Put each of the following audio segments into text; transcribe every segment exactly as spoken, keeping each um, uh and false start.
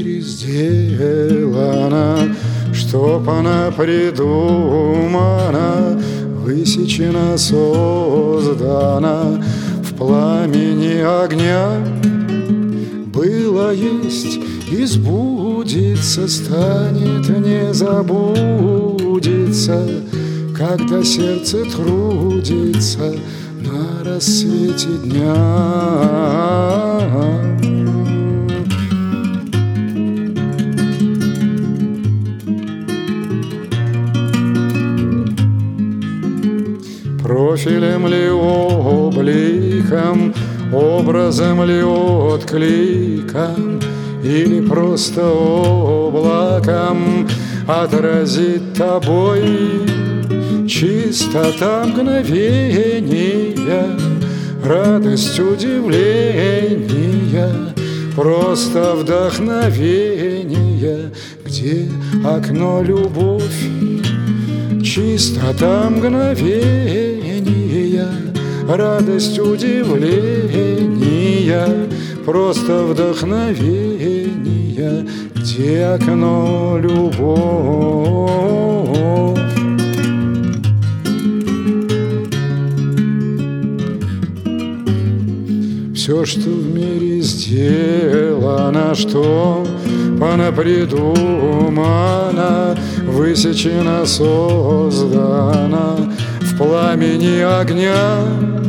мире сделана, чтоб она придумана, высечена, создана в пламени огня. Было, есть и сбудется, станет, не забудется, когда сердце трудится на рассвете дня. Профилем ли, обликом, образом ли, откликом, или просто облаком отразит тобой чистота мгновения, радость удивления, просто вдохновение, где окно любовь. Чистота мгновения, радость удивления, просто вдохновение, где окно любовь. Все, что в мире сделано, что она придумана, высечена, создана в пламени огня.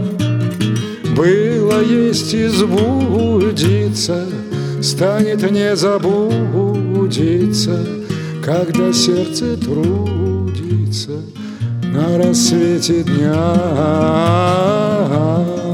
Было, есть и сбудется, станет, не забудется, когда сердце трудится на рассвете дня.